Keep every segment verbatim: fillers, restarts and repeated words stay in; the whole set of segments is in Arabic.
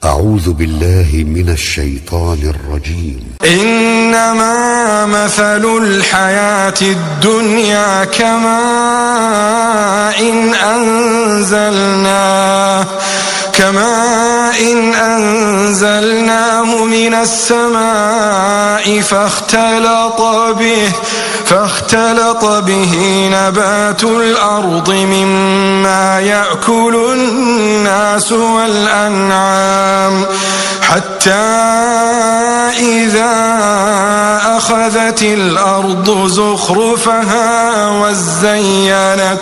أعوذ بالله من الشيطان الرجيم. إنما مثل الحياة الدنيا كماء إن أنزلناه كماء إن أنزلناه من السماء فاختلط به فاختلط به نبات الأرض مما يأكل الناس والأنعام حتى إذا أخذت الأرض زخرفها وزينت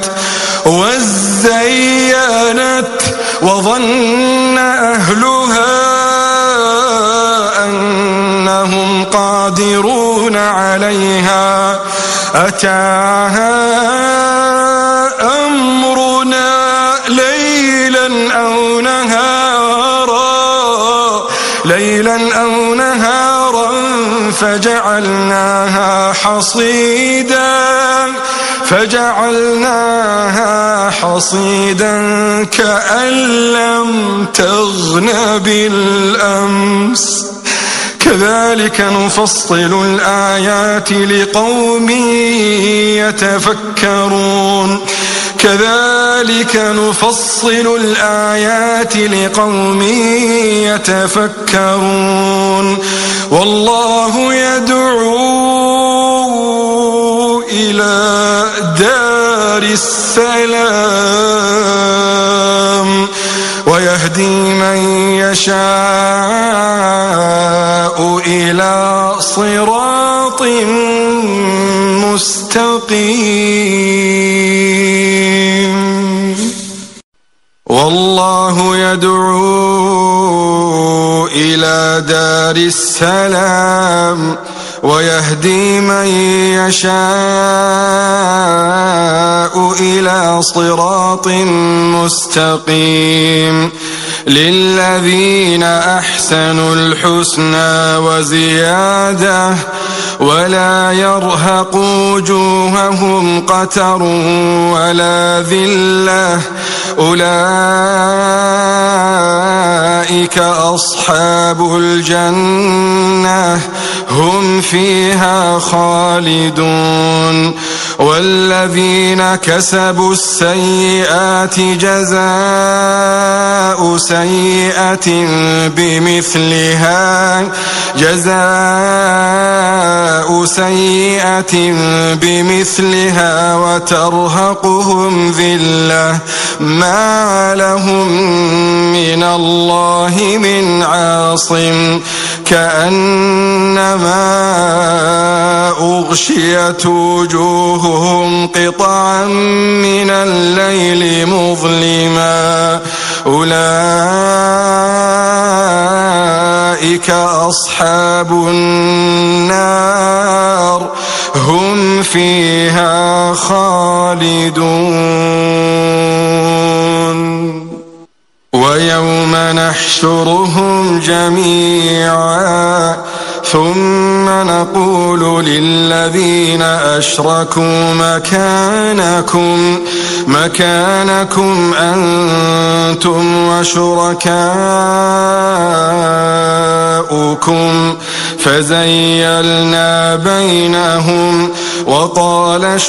وزينت وظن أهلها أنهم قادرون عليها أتاها أمرنا ليلا أو نهارا ليلا أو نهارا فجعلناها حصيدا فجعلناها حصيدا كأن لم تغن بالأمس كذلك نفصل الآيات لقوم يتفكرون كذلك نفصل الآيات لقوم يتفكرون والله يدعو إلى دار السلام ويهدي من يشاء إلى صراط مستقيم والله يدعو إلى دار السلام ويهدي من يشاء إلى صراط مستقيم للذين أحسنوا الحسنى وزيادة ولا يرهق وجوههم قتر ولا ذلة أولئك أصحاب الجنة هم فيها خالدون والذين كسبوا السيئات جزاء سيئة بمثلها جزاء سيئة بمثلها وترهقهم ذلة ما لهم من الله من عاصم كأنما أغشيت وجوههم قطعا من الليل مظلما أولئك أصحاب النار هم فيها خالدون ويوم نحشرهم جميعا ثم نقول للذين أشركوا مكانكم مكانكم أنتم وشركاؤكم فزيلنا بينهم وقال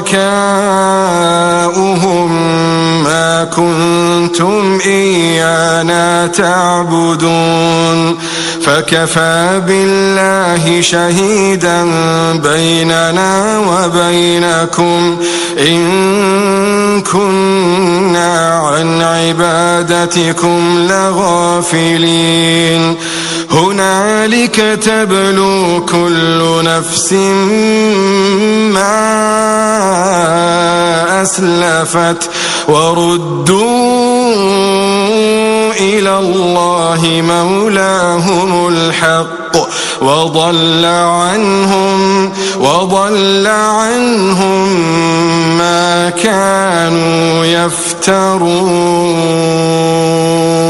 شركاؤهم ما كنتم إيانا تعبدون فكفى بالله شهيدا بيننا وبينكم إن كنا عن عبادتكم لغافلين هنالك تبلو كل نفس ما أسلفت وردوا إلى الله مولاهم الحق وضل عنهم وضل عنهم ما كانوا يفترون.